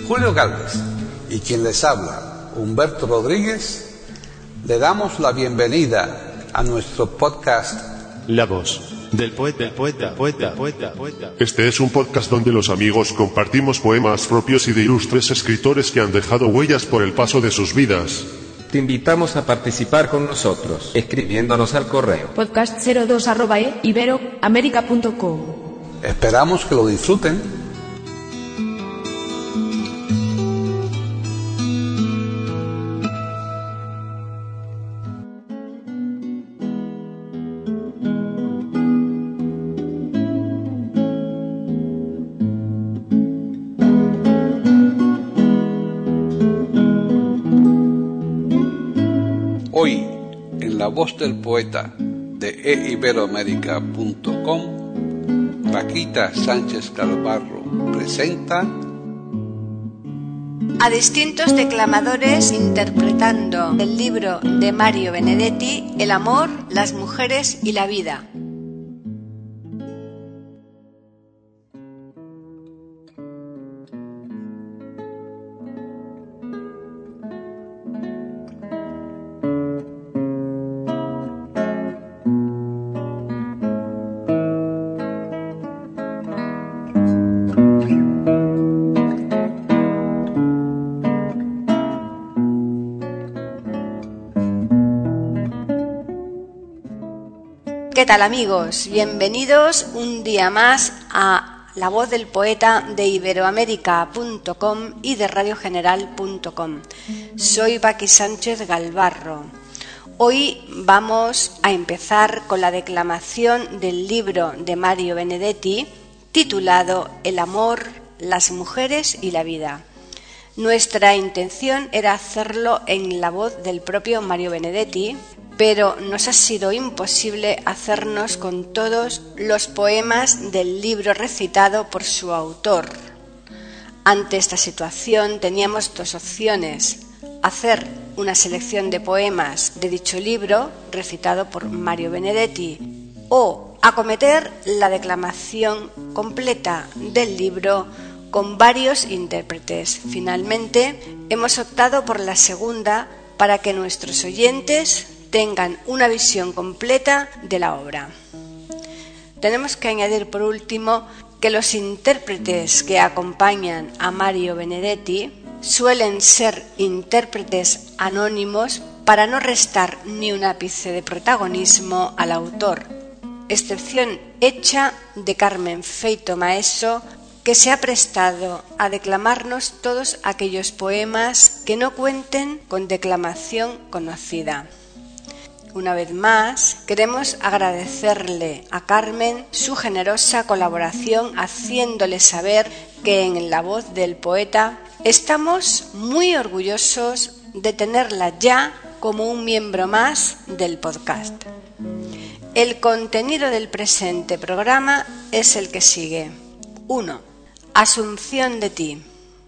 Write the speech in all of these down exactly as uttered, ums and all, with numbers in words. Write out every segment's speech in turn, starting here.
Julio Galvez y quien les habla, Humberto Rodríguez, le damos la bienvenida a nuestro podcast La voz del poeta, del poeta, poeta, poeta, poeta. Este es un podcast donde los amigos compartimos poemas propios y de ilustres escritores que han dejado huellas por el paso de sus vidas. Te invitamos a participar con nosotros, escribiéndonos al correo podcast cero dos arroba e iberoamerica punto com. Esperamos que lo disfruten. Hoy, en La Voz del Poeta de e iberoamerica punto com, Paquita Sánchez Galvarro presenta a distintos declamadores interpretando el libro de Mario Benedetti, El amor, las mujeres y la vida. ¿Qué tal, amigos? Bienvenidos un día más a La Voz del Poeta de iberoamerica punto com y de radio general punto com. Soy Paqui Sánchez Galvarro. Hoy vamos a empezar con la declamación del libro de Mario Benedetti titulado El amor, las mujeres y la vida. Nuestra intención era hacerlo en la voz del propio Mario Benedetti, pero nos ha sido imposible hacernos con todos los poemas del libro recitado por su autor. Ante esta situación teníamos dos opciones: hacer una selección de poemas de dicho libro recitado por Mario Benedetti o acometer la declamación completa del libro con varios intérpretes. Finalmente hemos optado por la segunda para que nuestros oyentes tengan una visión completa de la obra. Tenemos que añadir por último que los intérpretes que acompañan a Mario Benedetti suelen ser intérpretes anónimos para no restar ni un ápice de protagonismo al autor, excepción hecha de Carmen Feito Maeso, que se ha prestado a declamarnos todos aquellos poemas que no cuenten con declamación conocida. Una vez más, queremos agradecerle a Carmen su generosa colaboración, haciéndole saber que en La Voz del Poeta estamos muy orgullosos de tenerla ya como un miembro más del podcast. El contenido del presente programa es el que sigue. uno. Asunción de ti.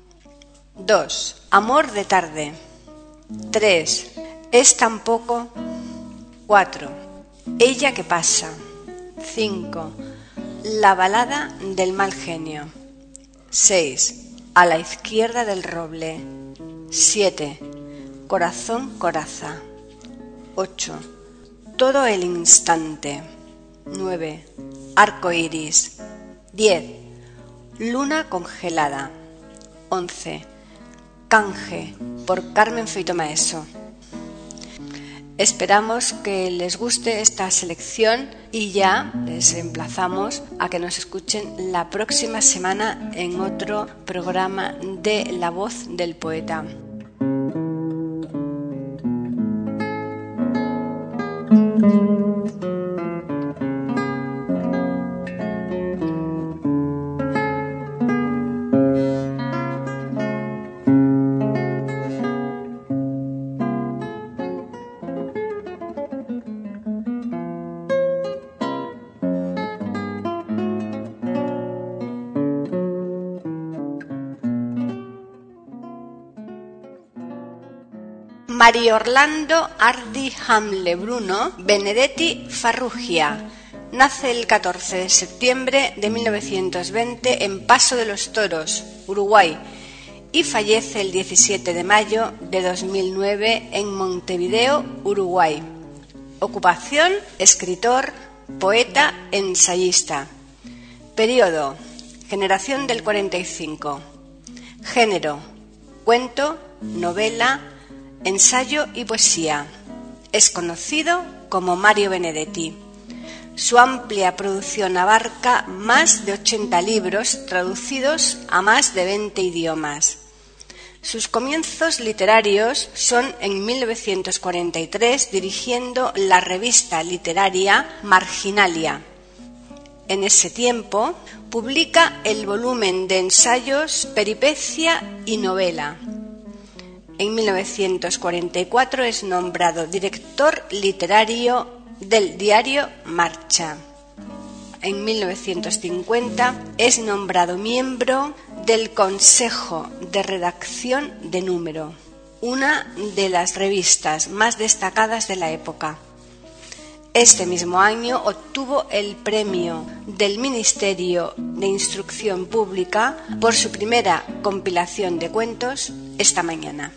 dos. Amor de tarde. tres. Es tan poco. cuatro. Ella que pasa. cinco. La balada del mal genio. seis. A la izquierda del roble. siete. Corazón coraza. ocho. Todo el instante. nueve. Arco iris. diez. Luna congelada. once. Canje por Carmen Feito Maeso. Esperamos que les guste esta selección y ya les emplazamos a que nos escuchen la próxima semana en otro programa de La Voz del Poeta. Mario Orlando Ardi Hamle Bruno Benedetti Farrugia nace el catorce de septiembre de mil novecientos veinte en Paso de los Toros, Uruguay, y fallece el diecisiete de mayo de dos mil nueve en Montevideo, Uruguay. Ocupación: escritor, poeta, ensayista. Periodo: generación del cuarenta y cinco. Género: cuento, novela, ensayo y poesía. Es conocido como Mario Benedetti. Su amplia producción abarca más de ochenta libros traducidos a más de veinte idiomas. Sus comienzos literarios son en mil novecientos cuarenta y tres dirigiendo la revista literaria Marginalia. En ese tiempo publica el volumen de ensayos Peripecia y Novela. En mil novecientos cuarenta y cuatro es nombrado director literario del diario Marcha. En mil novecientos cincuenta es nombrado miembro del Consejo de Redacción de Número, una de las revistas más destacadas de la época. Este mismo año obtuvo el premio del Ministerio de Instrucción Pública por su primera compilación de cuentos, Esta mañana.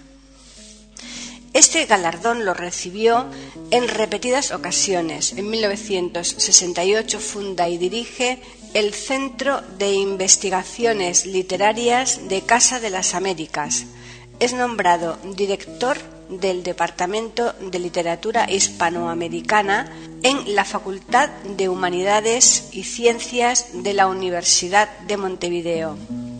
Este galardón lo recibió en repetidas ocasiones. En mil novecientos sesenta y ocho funda y dirige el Centro de Investigaciones Literarias de Casa de las Américas. Es nombrado director del Departamento de Literatura Hispanoamericana en la Facultad de Humanidades y Ciencias de la Universidad de Montevideo.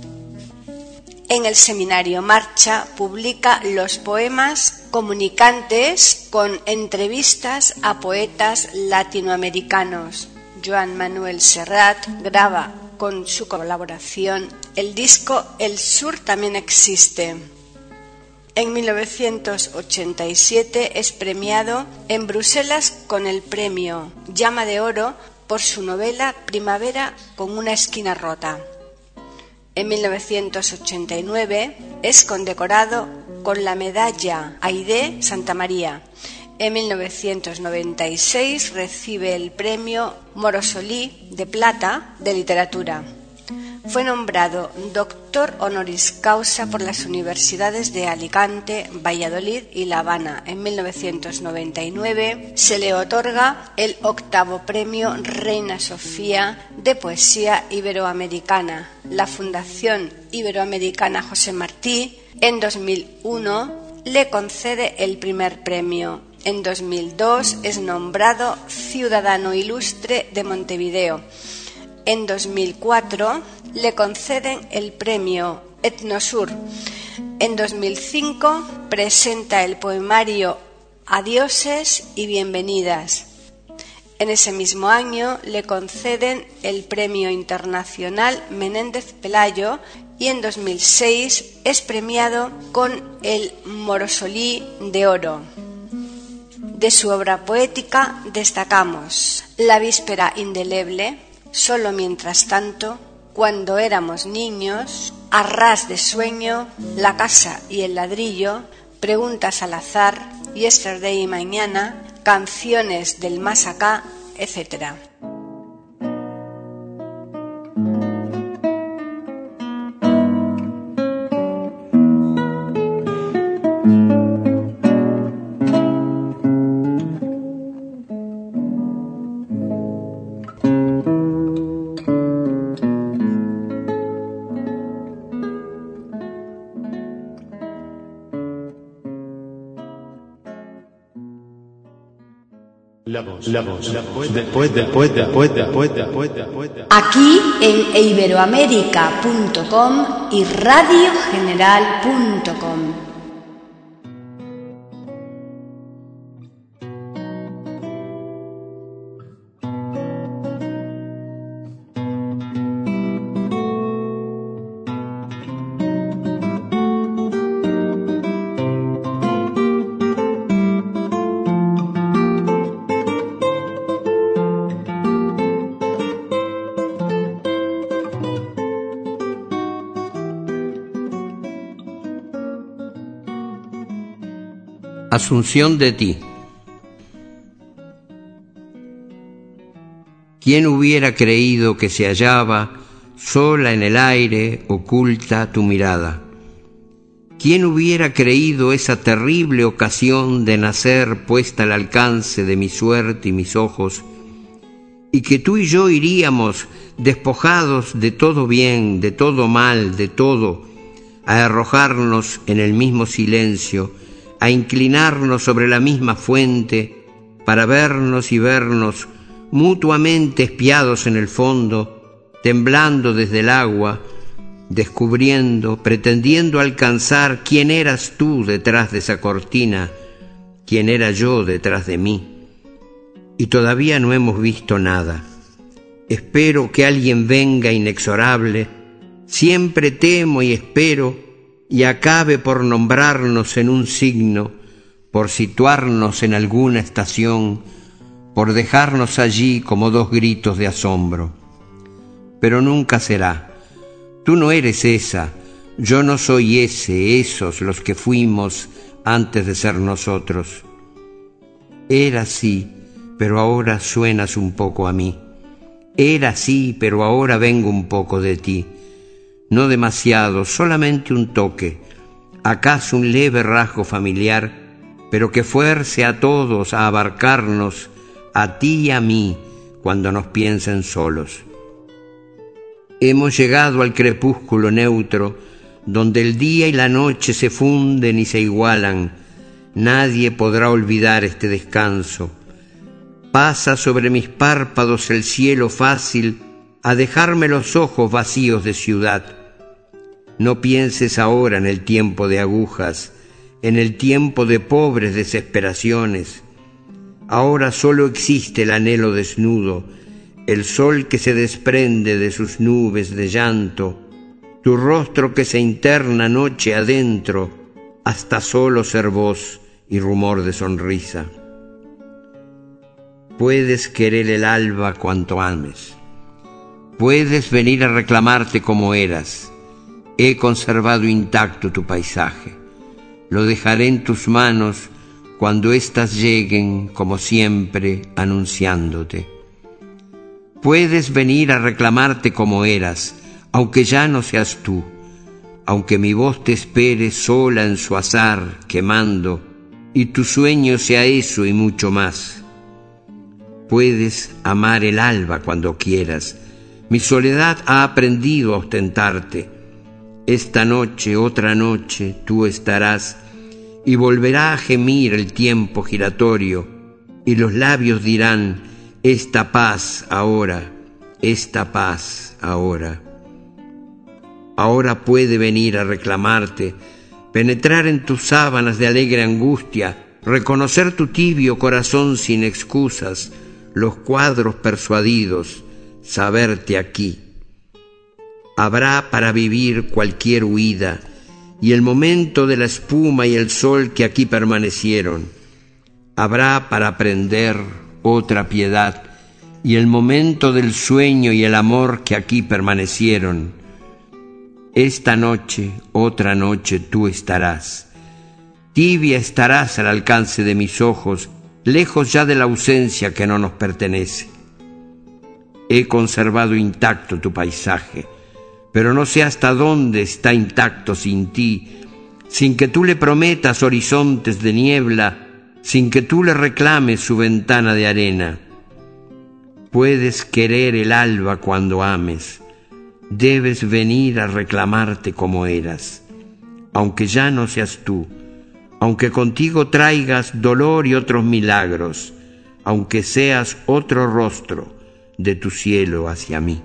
En el seminario Marcha publica los poemas Comunicantes con entrevistas a poetas latinoamericanos. Joan Manuel Serrat graba con su colaboración el disco El Sur también existe. En mil novecientos ochenta y siete es premiado en Bruselas con el premio Llama de Oro por su novela Primavera con una esquina rota. En mil novecientos ochenta y nueve es condecorado con la medalla Aide Santa María. En mil novecientos noventa y seis recibe el premio Morosoli de Plata de Literatura. Fue nombrado doctor honoris causa por las universidades de Alicante, Valladolid y La Habana. En mil novecientos noventa y nueve se le otorga el octavo premio Reina Sofía de Poesía Iberoamericana. La Fundación Iberoamericana José Martí en dos mil uno le concede el primer premio. En dos mil dos es nombrado Ciudadano Ilustre de Montevideo. En dos mil cuatro le conceden el premio Etnosur. En dos mil cinco presenta el poemario Adioses y Bienvenidas. En ese mismo año le conceden el premio internacional Menéndez Pelayo y en dos mil seis es premiado con el Morosoli de Oro. De su obra poética destacamos La víspera indeleble, Solo mientras tanto, Cuando éramos niños, A ras de sueño, La casa y el ladrillo, Preguntas al azar, Yesterday y mañana, Canciones del más acá, etcétera. La voz, la voz, la voz del poeta, poeta, poeta, poeta, poeta, poeta. Aquí en iberoamérica punto com y radio general punto com. Asunción de ti. ¿Quién hubiera creído que se hallaba sola en el aire, oculta tu mirada, ¿Quién hubiera creído esa terrible ocasión de nacer puesta al alcance de mi suerte y mis ojos, y que tú y yo iríamos despojados de todo bien, de todo mal, de todo, a arrojarnos en el mismo silencio, a inclinarnos sobre la misma fuente, para vernos y vernos mutuamente espiados en el fondo, temblando desde el agua, descubriendo, pretendiendo alcanzar quién eras tú detrás de esa cortina, quién era yo detrás de mí. Y todavía no hemos visto nada. Espero que alguien venga inexorable, siempre temo y espero, y acabe por nombrarnos en un signo, por situarnos en alguna estación, por dejarnos allí como dos gritos de asombro. Pero nunca será. Tú no eres esa, yo no soy ese, esos los que fuimos antes de ser nosotros. Era así, pero ahora suenas un poco a mí. Era así, pero ahora vengo un poco de ti. No demasiado, solamente un toque, acaso un leve rasgo familiar, pero que fuerce a todos a abarcarnos, a ti y a mí, cuando nos piensen solos. Hemos llegado al crepúsculo neutro, donde el día y la noche se funden y se igualan. Nadie podrá olvidar este descanso. Pasa sobre mis párpados el cielo fácil a dejarme los ojos vacíos de ciudad. No pienses ahora en el tiempo de agujas, en el tiempo de pobres desesperaciones. Ahora solo existe el anhelo desnudo, el sol que se desprende de sus nubes de llanto, tu rostro que se interna noche adentro, hasta solo ser voz y rumor de sonrisa. Puedes querer el alba cuanto ames. Puedes venir a reclamarte como eras. He conservado intacto tu paisaje. Lo dejaré en tus manos cuando éstas lleguen, como siempre, anunciándote. Puedes venir a reclamarte como eras, aunque ya no seas tú, aunque mi voz te espere sola en su azar, quemando, y tu sueño sea eso y mucho más. Puedes amar el alba cuando quieras. Mi soledad ha aprendido a ostentarte. Esta noche, otra noche, tú estarás, y volverá a gemir el tiempo giratorio, y los labios dirán: esta paz ahora, esta paz ahora. Ahora puede venir a reclamarte, penetrar en tus sábanas de alegre angustia, reconocer tu tibio corazón sin excusas, los cuadros persuadidos, saberte aquí. Habrá para vivir cualquier huida, y el momento de la espuma y el sol que aquí permanecieron. Habrá para aprender otra piedad, y el momento del sueño y el amor que aquí permanecieron. Esta noche, otra noche, tú estarás. Tibia estarás al alcance de mis ojos, lejos ya de la ausencia que no nos pertenece. He conservado intacto tu paisaje, pero no sé hasta dónde está intacto sin ti, sin que tú le prometas horizontes de niebla, sin que tú le reclames su ventana de arena. Puedes querer el alba cuando ames, debes venir a reclamarte como eras, aunque ya no seas tú, aunque contigo traigas dolor y otros milagros, aunque seas otro rostro de tu cielo hacia mí.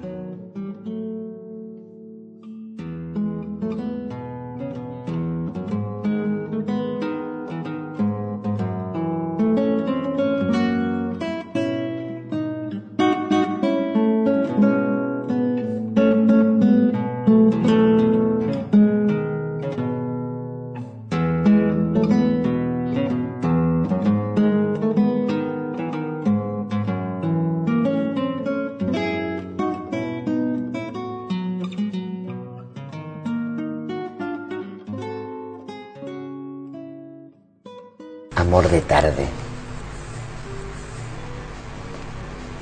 Amor de tarde.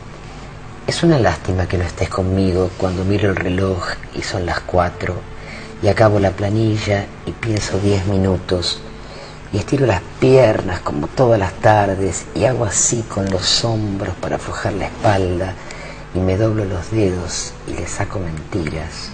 Es una lástima que no estés conmigo cuando miro el reloj y son las cuatro y acabo la planilla y pienso diez minutos y estiro las piernas como todas las tardes y hago así con los hombros para aflojar la espalda y me doblo los dedos y le saco mentiras.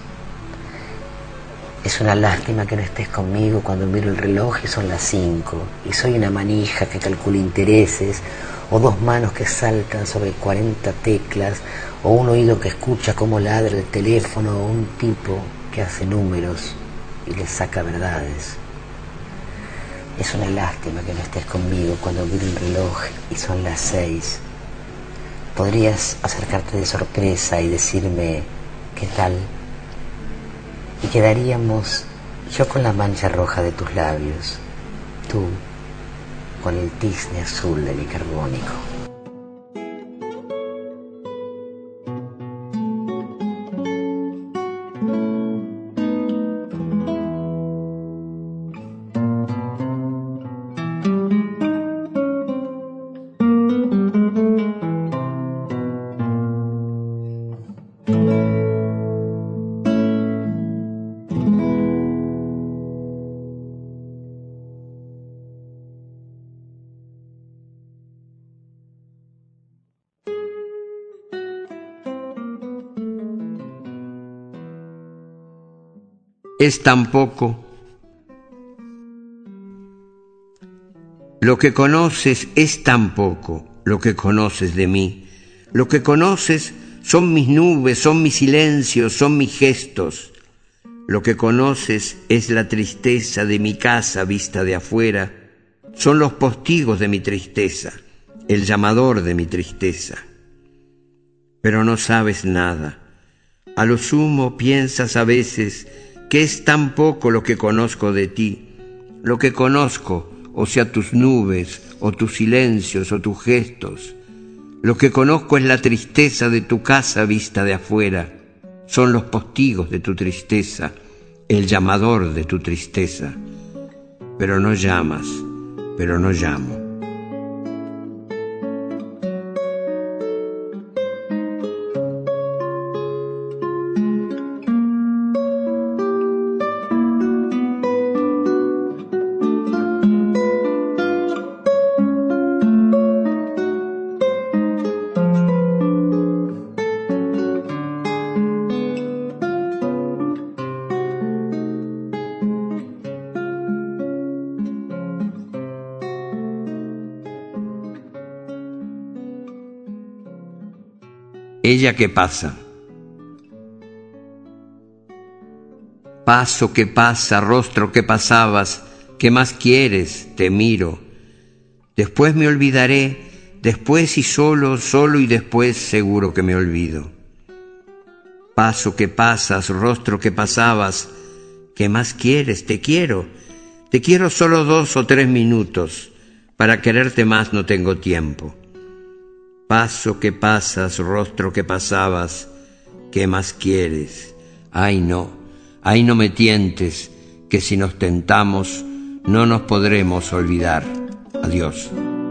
Es una lástima que no estés conmigo cuando miro el reloj y son las cinco y soy una manija que calcula intereses o dos manos que saltan sobre cuarenta teclas o un oído que escucha cómo ladra el teléfono o un tipo que hace números y le saca verdades. Es una lástima que no estés conmigo cuando miro el reloj y son las seis. Podrías acercarte de sorpresa y decirme ¿qué tal? Y quedaríamos yo con la mancha roja de tus labios, tú con el tizne azul de mi carbónico. Es tan poco. Lo que conoces es tan poco, lo que conoces de mí. Lo que conoces son mis nubes, son mis silencios, son mis gestos. Lo que conoces es la tristeza de mi casa vista de afuera. Son los postigos de mi tristeza, el llamador de mi tristeza. Pero no sabes nada. A lo sumo piensas a veces que es tan poco lo que conozco de ti, lo que conozco, o sea, tus nubes, o tus silencios, o tus gestos. Lo que conozco es la tristeza de tu casa vista de afuera, son los postigos de tu tristeza, el llamador de tu tristeza. Pero no llamas, pero no llamo. Ella que pasa. Paso que pasa, rostro que pasabas, ¿qué más quieres? Te miro. Después me olvidaré, después y solo, solo y después seguro que me olvido. Paso que pasas, rostro que pasabas, ¿qué más quieres? Te quiero. Te quiero solo dos o tres minutos, para quererte más no tengo tiempo. Paso que pasas, rostro que pasabas, ¿qué más quieres? Ay no, ay no me tientes, que si nos tentamos no nos podremos olvidar. Adiós.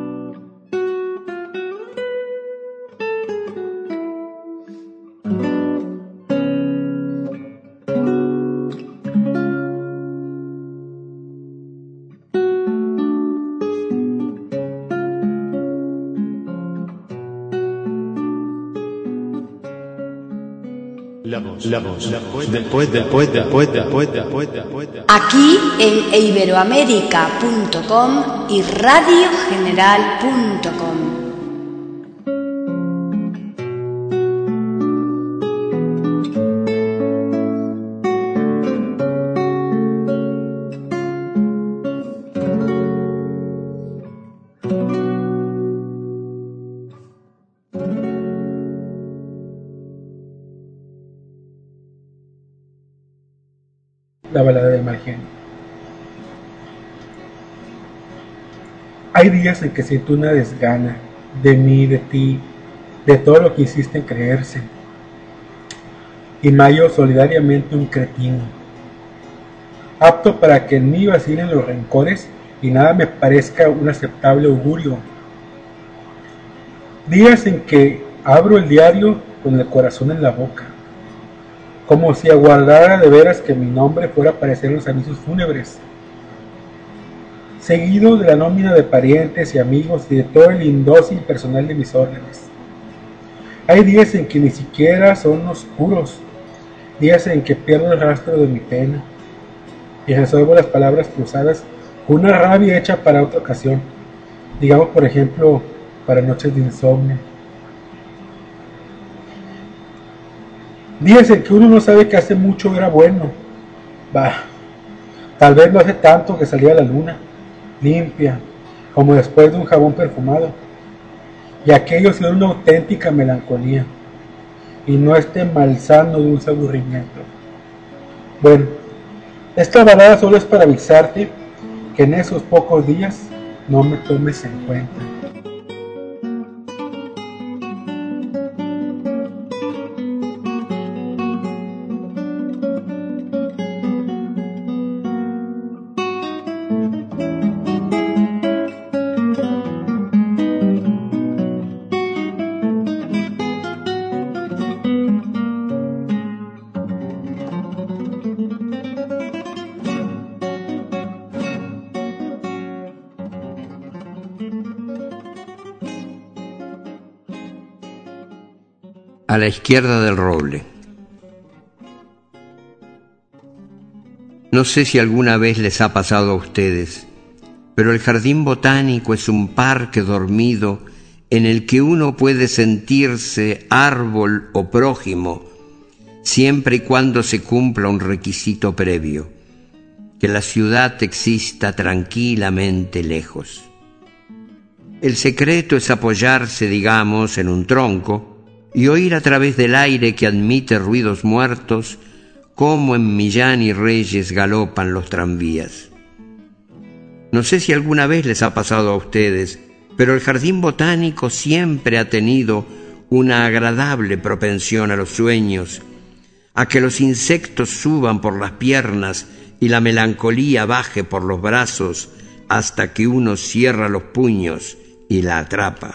La voz, la voz, la voz del poeta, poeta, poeta, poeta, poeta, poeta. Aquí en iberoamerica punto com y radio general punto com. La balada de Margenio. Hay días en que siento una desgana de mí, de ti, de todo lo que hiciste en creerse, y me hallo solidariamente un cretino, apto para que en mí vacilen los rencores y nada me parezca un aceptable augurio. Días en que abro el diario con el corazón en la boca, como si aguardara de veras que mi nombre fuera a aparecer en los anuncios fúnebres, seguido de la nómina de parientes y amigos y de todo el indócil personal de mis órdenes. Hay días en que ni siquiera son oscuros, días en que pierdo el rastro de mi pena y resuelvo las palabras cruzadas con una rabia hecha para otra ocasión, digamos por ejemplo para noches de insomnio. Días en que uno no sabe que hace mucho era bueno. Bah, tal vez no hace tanto que salía la luna, limpia, como después de un jabón perfumado, y aquello sí era una auténtica melancolía, y no este malsano dulce aburrimiento. Bueno, esta balada solo es para avisarte que en esos pocos días no me tomes en cuenta. A la izquierda del roble. No sé si alguna vez les ha pasado a ustedes, pero el jardín botánico es un parque dormido en el que uno puede sentirse árbol o prójimo, siempre y cuando se cumpla un requisito previo, que la ciudad exista tranquilamente lejos. El secreto es apoyarse, digamos, en un tronco y oír a través del aire que admite ruidos muertos cómo en Millán y Reyes galopan los tranvías. No sé si alguna vez les ha pasado a ustedes, pero el jardín botánico siempre ha tenido una agradable propensión a los sueños, a que los insectos suban por las piernas y la melancolía baje por los brazos hasta que uno cierra los puños y la atrapa.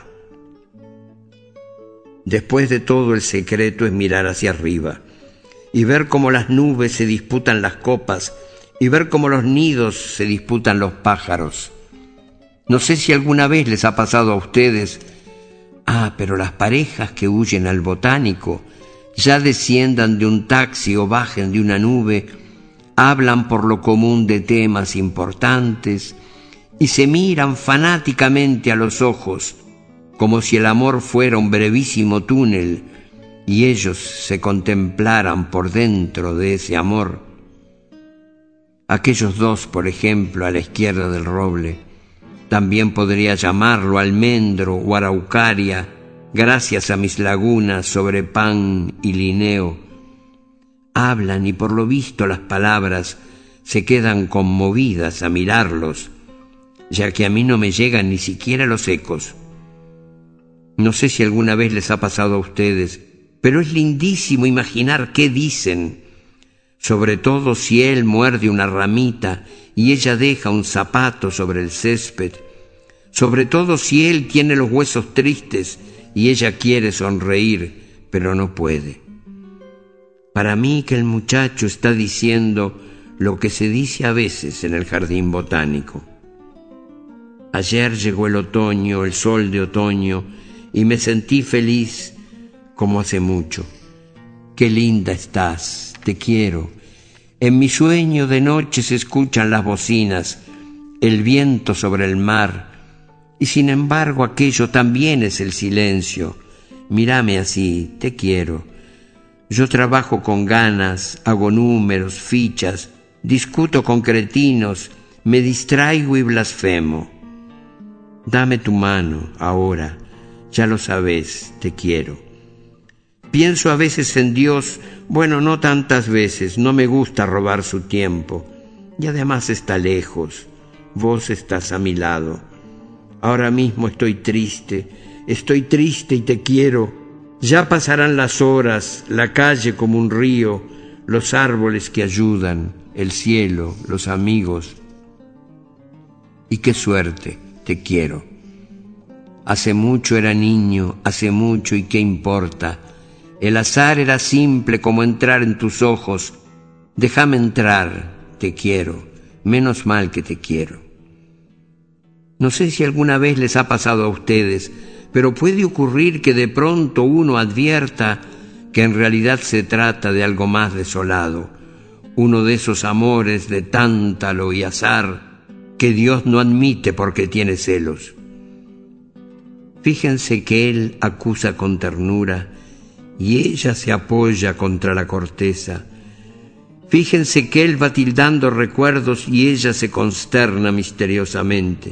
Después de todo, el secreto es mirar hacia arriba y ver cómo las nubes se disputan las copas y ver cómo los nidos se disputan los pájaros. No sé si alguna vez les ha pasado a ustedes. Ah, pero las parejas que huyen al botánico, ya desciendan de un taxi o bajen de una nube, hablan por lo común de temas importantes y se miran fanáticamente a los ojos, como si el amor fuera un brevísimo túnel y ellos se contemplaran por dentro de ese amor. Aquellos dos, por ejemplo, a la izquierda del roble, también podría llamarlo almendro o araucaria, gracias a mis lagunas sobre pan y lineo. Hablan y por lo visto las palabras se quedan conmovidas a mirarlos, ya que a mí no me llegan ni siquiera los ecos. No sé si alguna vez les ha pasado a ustedes, pero es lindísimo imaginar qué dicen, sobre todo si él muerde una ramita y ella deja un zapato sobre el césped, sobre todo si él tiene los huesos tristes y ella quiere sonreír, pero no puede. Para mí que el muchacho está diciendo lo que se dice a veces en el jardín botánico. Ayer llegó el otoño, el sol de otoño, y me sentí feliz como hace mucho. Qué linda estás, te quiero. En mi sueño de noche se escuchan las bocinas, el viento sobre el mar, y sin embargo aquello también es el silencio. Mírame así, te quiero. Yo trabajo con ganas, hago números, fichas, discuto con cretinos, me distraigo y blasfemo. Dame tu mano, ahora. Ya lo sabes, te quiero. Pienso a veces en Dios, bueno, no tantas veces, no me gusta robar su tiempo. Y además está lejos, vos estás a mi lado. Ahora mismo estoy triste, estoy triste y te quiero. Ya pasarán las horas, la calle como un río, los árboles que ayudan, el cielo, los amigos. Y qué suerte, te quiero. Hace mucho era niño, hace mucho y qué importa. El azar era simple como entrar en tus ojos. Déjame entrar, te quiero, menos mal que te quiero. No sé si alguna vez les ha pasado a ustedes, pero puede ocurrir que de pronto uno advierta que en realidad se trata de algo más desolado, uno de esos amores de tántalo y azar que Dios no admite porque tiene celos. Fíjense que él acusa con ternura y ella se apoya contra la corteza. Fíjense que él va tildando recuerdos y ella se consterna misteriosamente.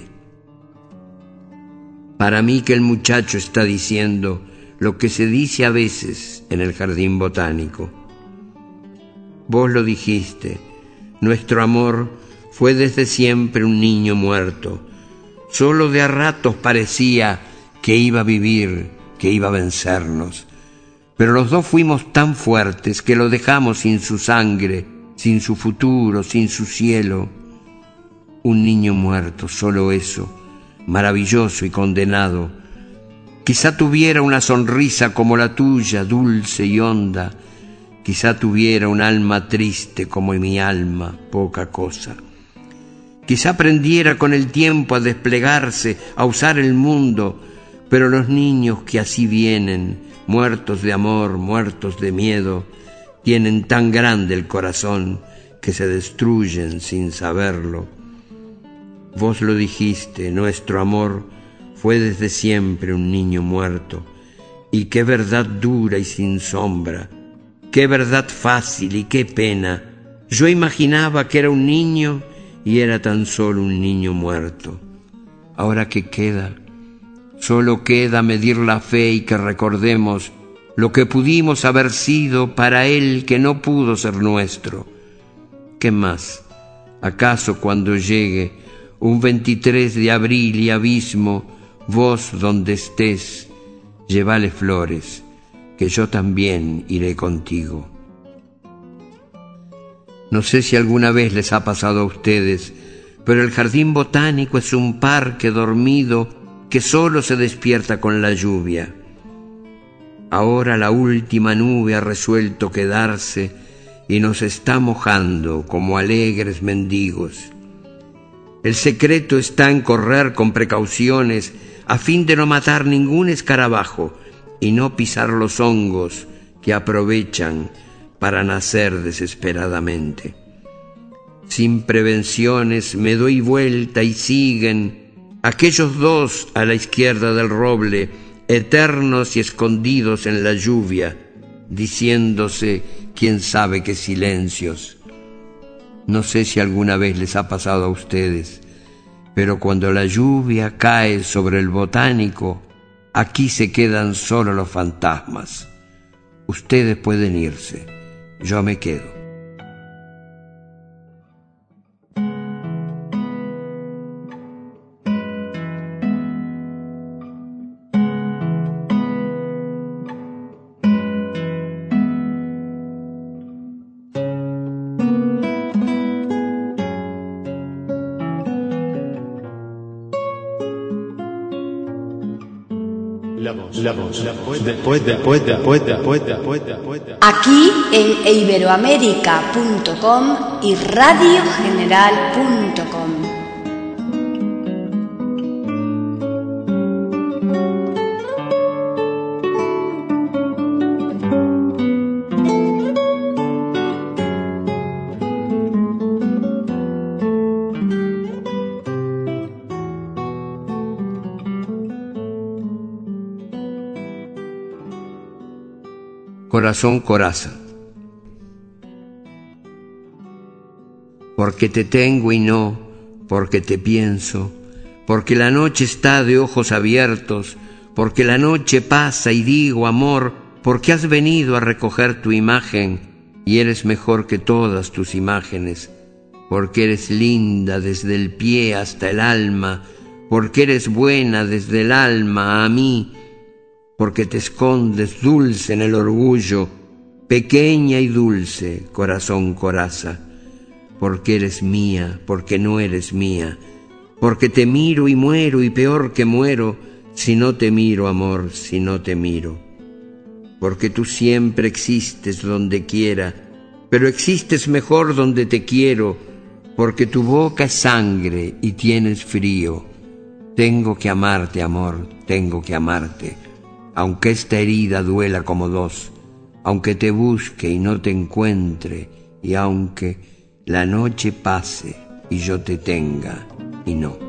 Para mí que el muchacho está diciendo lo que se dice a veces en el jardín botánico. Vos lo dijiste, nuestro amor fue desde siempre un niño muerto. Solo de a ratos parecía que iba a vivir, que iba a vencernos. Pero los dos fuimos tan fuertes que lo dejamos sin su sangre, sin su futuro, sin su cielo. Un niño muerto, solo eso, maravilloso y condenado. Quizá tuviera una sonrisa como la tuya, dulce y honda. Quizá tuviera un alma triste como mi alma, poca cosa. Quizá aprendiera con el tiempo a desplegarse, a usar el mundo, pero los niños que así vienen, muertos de amor, muertos de miedo, tienen tan grande el corazón que se destruyen sin saberlo. Vos lo dijiste, nuestro amor fue desde siempre un niño muerto. Y qué verdad dura y sin sombra, qué verdad fácil y qué pena. Yo imaginaba que era un niño y era tan solo un niño muerto. Ahora, ¿qué queda? Solo queda medir la fe y que recordemos lo que pudimos haber sido para él que no pudo ser nuestro. ¿Qué más? ¿Acaso cuando llegue un veintitrés de abril y abismo, vos donde estés, llévale flores, que yo también iré contigo? No sé si alguna vez les ha pasado a ustedes, pero el jardín botánico es un parque dormido que solo se despierta con la lluvia. Ahora la última nube ha resuelto quedarse y nos está mojando como alegres mendigos. El secreto está en correr con precauciones a fin de no matar ningún escarabajo y no pisar los hongos que aprovechan para nacer desesperadamente. Sin prevenciones me doy vuelta y siguen aquellos dos a la izquierda del roble, eternos y escondidos en la lluvia, diciéndose quién sabe qué silencios. No sé si alguna vez les ha pasado a ustedes, pero cuando la lluvia cae sobre el botánico, aquí se quedan solo los fantasmas. Ustedes pueden irse, yo me quedo. La voz, la voz, la voz, después, después, después, después, después, después. Aquí en iberoamerica punto com y radio general punto com. Corazón coraza. Porque te tengo y no, porque te pienso, porque la noche está de ojos abiertos, porque la noche pasa y digo amor, porque has venido a recoger tu imagen y eres mejor que todas tus imágenes, porque eres linda desde el pie hasta el alma, porque eres buena desde el alma a mí, porque te escondes dulce en el orgullo, pequeña y dulce, corazón coraza, porque eres mía, porque no eres mía, porque te miro y muero y peor que muero, si no te miro, amor, si no te miro. porque tú siempre existes donde quiera, pero existes mejor donde te quiero, porque tu boca es sangre y tienes frío. Tengo que amarte, amor, tengo que amarte, aunque esta herida duela como dos, aunque te busque y no te encuentre, y aunque la noche pase y yo te tenga y no.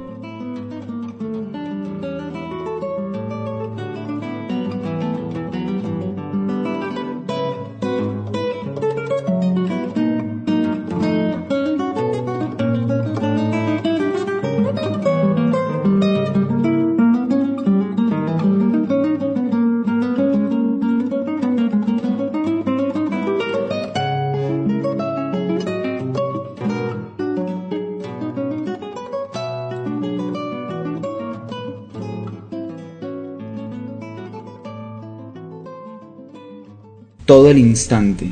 Todo el instante.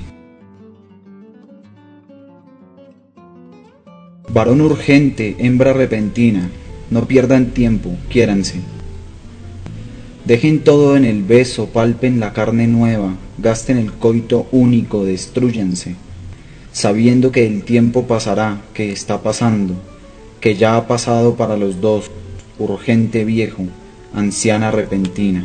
Varón urgente, hembra repentina, no pierdan tiempo, quiéranse. Dejen todo en el beso, palpen la carne nueva, gasten el coito único, destrúyanse, sabiendo que el tiempo pasará, que está pasando, que ya ha pasado para los dos, urgente viejo, anciana repentina.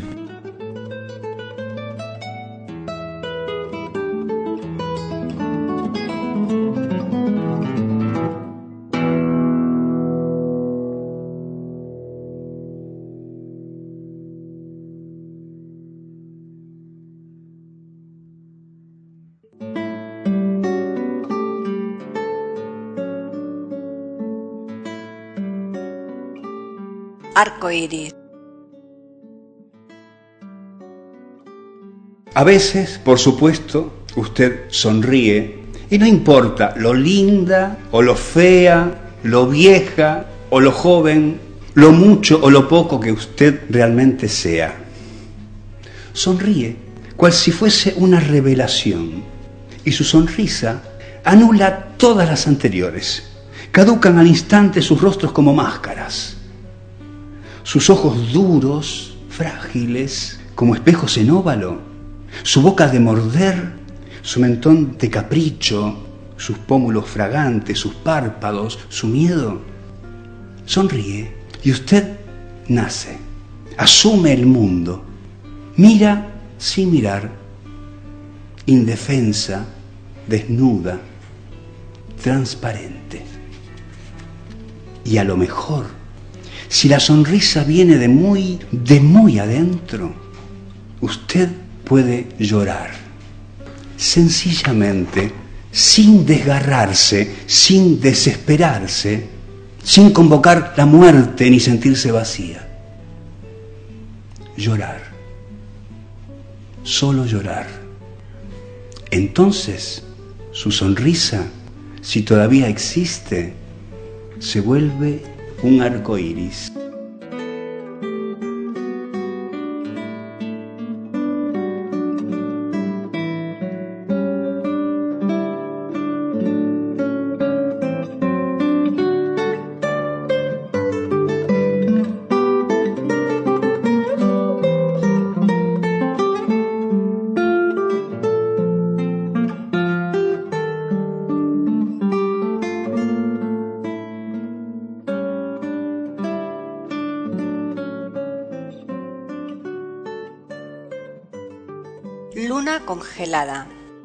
Arco iris. A veces, por supuesto, usted sonríe y no importa lo linda o lo fea, lo vieja o lo joven, lo mucho o lo poco que usted realmente sea. Sonríe cual si fuese una revelación y su sonrisa anula todas las anteriores. Caducan al instante sus rostros como máscaras. Sus ojos duros, frágiles, como espejos en óvalo, su boca de morder, su mentón de capricho, sus pómulos fragantes, sus párpados, su miedo. Sonríe y usted nace, asume el mundo, mira sin mirar, indefensa, desnuda, transparente. Y a lo mejor, si la sonrisa viene de muy, de muy adentro, usted puede llorar. Sencillamente, sin desgarrarse, sin desesperarse, sin convocar la muerte ni sentirse vacía. Llorar. Solo llorar. Entonces, su sonrisa, si todavía existe, se vuelve un arco iris. Luna congelada.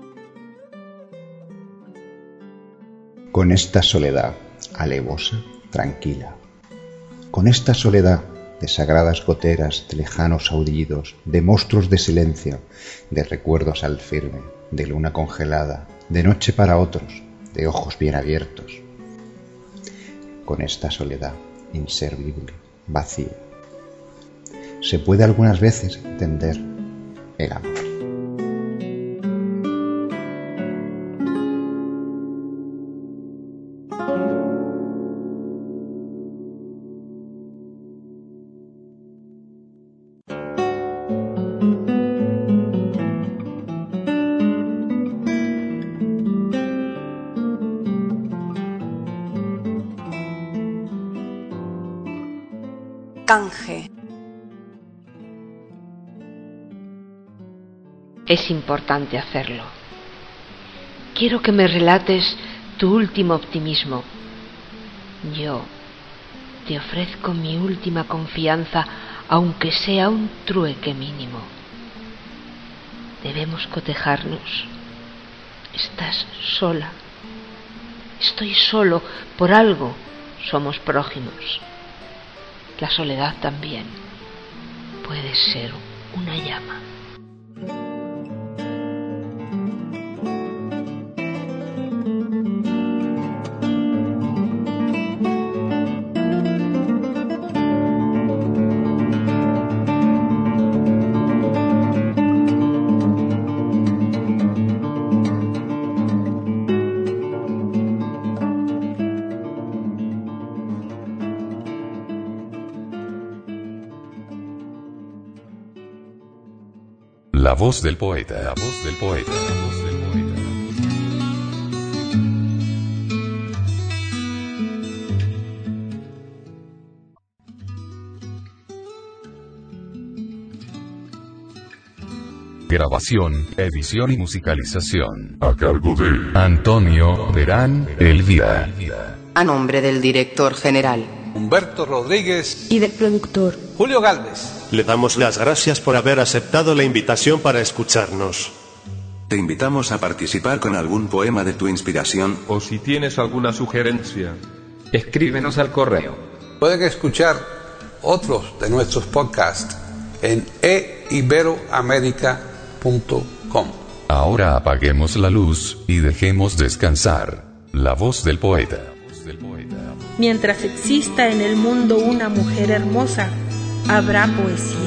Con esta soledad alevosa, tranquila, con esta soledad de sagradas goteras, de lejanos aullidos, de monstruos de silencio, de recuerdos al firme, de luna congelada, de noche para otros, de ojos bien abiertos, con esta soledad inservible, vacía, se puede algunas veces entender el amor. Canje. es importante hacerlo. Quiero que me relates tu último optimismo. Yo te ofrezco mi última confianza, aunque sea un trueque mínimo. Debemos cotejarnos. Estás sola. Estoy solo. Por algo somos prójimos. La soledad también puede ser una llama. La voz del poeta, la voz del poeta, la voz del poeta. Grabación, edición y musicalización. A cargo de Antonio Verán Elvira. A nombre del director general Humberto Rodríguez y del productor Julio Galvez. Le damos las gracias por haber aceptado la invitación para escucharnos. Te invitamos a participar con algún poema de tu inspiración. O si tienes alguna sugerencia, escríbenos al correo. Pueden escuchar otros de nuestros podcasts en e iberoamerica punto com. Ahora apaguemos la luz y dejemos descansar la voz del poeta. Mientras exista en el mundo una mujer hermosa, habrá poesía.